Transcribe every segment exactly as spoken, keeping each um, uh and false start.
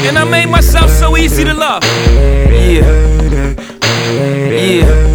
And I made myself so easy to love. Yeah. Yeah.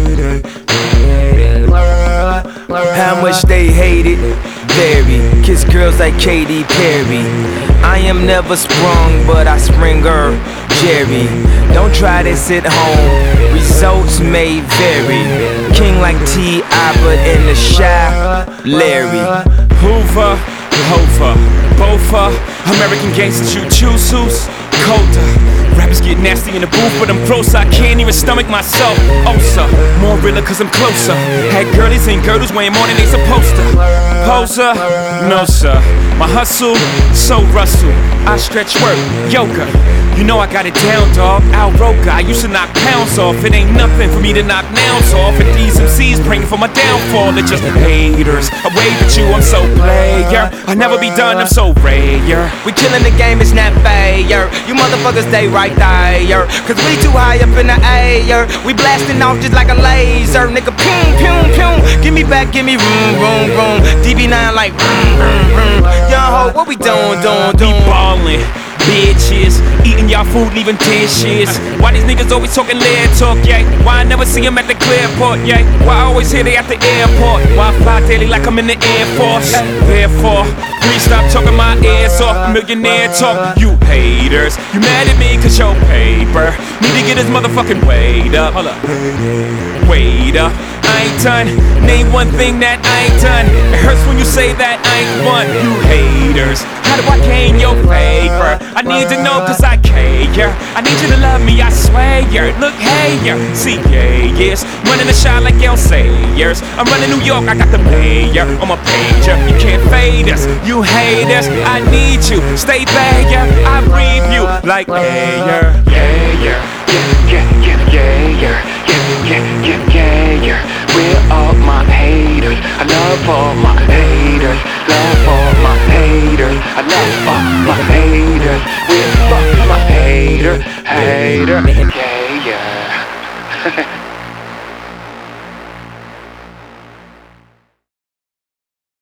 How much they hate it, vary. Kiss girls like Katy Perry. I am never sprung, but I spring her, Jerry. Don't try this at home, results may vary. King like T I, but in the shy, Larry. Hoover, Hova, Bofa, American gangsters, you choose who's colder. Rappers get nasty in the booth, but I'm closer. I can't even stomach myself. Osa, more realer cause I'm closer. Had girlies and girdles weighing more than they supposed to. Poser, no sir. My hustle, so Russell. I stretch work, yoga. You know I got it down, dog. Al Roker, I used to knock pounds off. It ain't nothing for me to knock nouns off. And these M Cs praying for my downfall. They're just haters. I wave at you, I'm so player. I'll never be done, I'm so rare. We killing the game, it's not fair. You motherfuckers stay right there. Cause we too high up in the air. We blasting off just like a laser. Nigga, pum, pum, pum. Give me back, give me room, room, room. D B nine like room, room, room. Young ho, what we doing, doing, doing? We ballin'. Bitches, eating y'all food, leaving dishes. Why these niggas always talking lead talk, yeah? Why I never see them at the Clearport, yeah? Why I always hear they at the airport? Why I fly daily like I'm in the Air Force? Therefore, please stop talking my ears off. Millionaire talk, you haters. You mad at me cause your paper need to get his motherfucking weight up. Hold up. Wait up, I ain't done. Name one thing that I ain't done. It hurts when you say that I ain't one. You haters, how do I gain your favor? I need to know cause I care. I need you to love me, I swear. Look, hey, see, yeah, yes. Running the shot like El Sayers. I'm running New York, I got the mayor on my pager. You can't fade us, you haters. I need you, stay there, I breathe you like air. Yeah, yeah, yeah, yeah, yeah, yeah, yeah, yeah, yeah, yeah, yeah. We're all my haters. I love all my haters. Love all my haters. I love all my haters. We're all my haters. Hater. Yeah, yeah.